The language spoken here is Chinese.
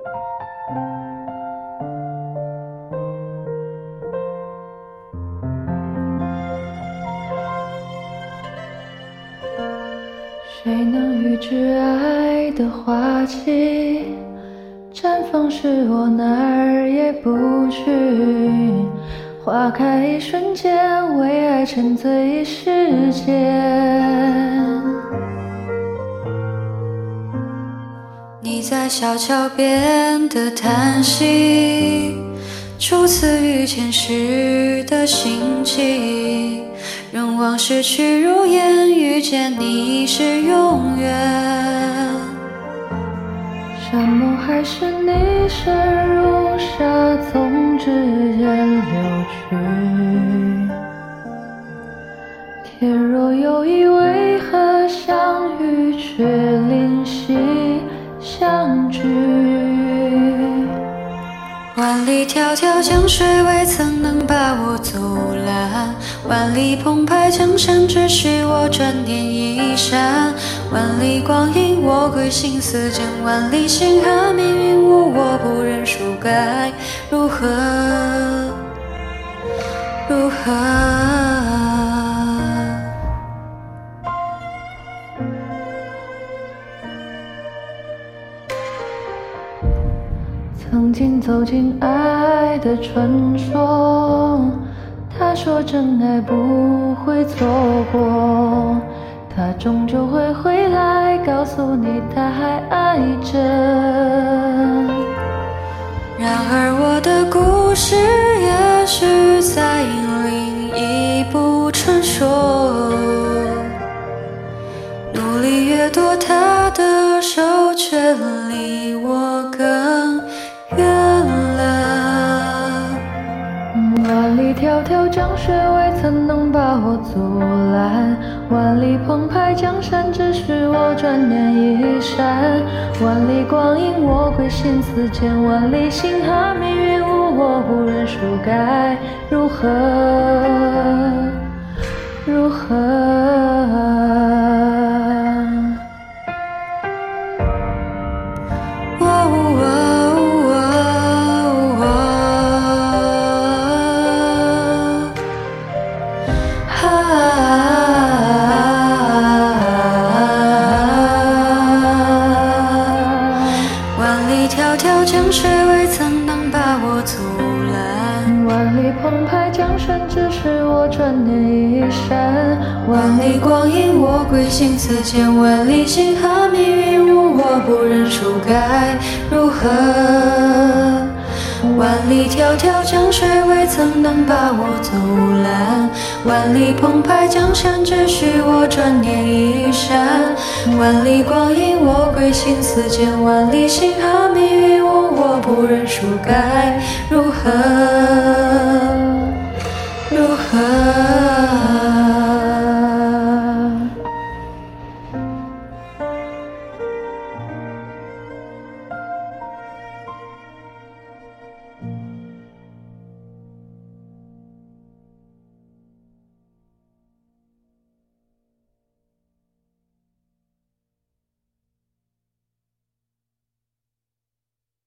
谁能预知爱的花期绽放时我哪儿也不去，花开一瞬间，为爱沉醉一世间。你在小桥边的叹息，初次遇见时的心悸，愿望失去如烟，遇见你是永远。山盟海誓，你深如沙，从指尖流去。天若有意，为何相遇却怜惜相聚？万里迢迢江水，未曾能把我阻拦；万里澎湃江山，只需我转念一闪。万里光阴，我归心似箭；万里星河，命运无我，不认输，该如何？如何？曾经走进爱的传说，他说真爱不会错过，他终究会回来，告诉你他还爱着。然而我的故事也许在另一部传说，努力越多，他的手却离我更远了。万里迢迢江水，未曾能把我阻拦；万里澎湃江山，只需我转念一闪。万里光阴，我归心似箭；万里星河，命运无我，不认输，该如何？如何？万里迢迢江水，未曾能把我阻拦；万里澎湃江山，只是我转念一闪。万里光阴，我归心似箭；万里星河，命运无我，不认输，该如何？万里迢迢江水，未曾能把我阻拦；万里澎湃江山，只需我转念一闪。万里光阴，我归心似箭；万里星河，命运无我，不认输，该如何？如何？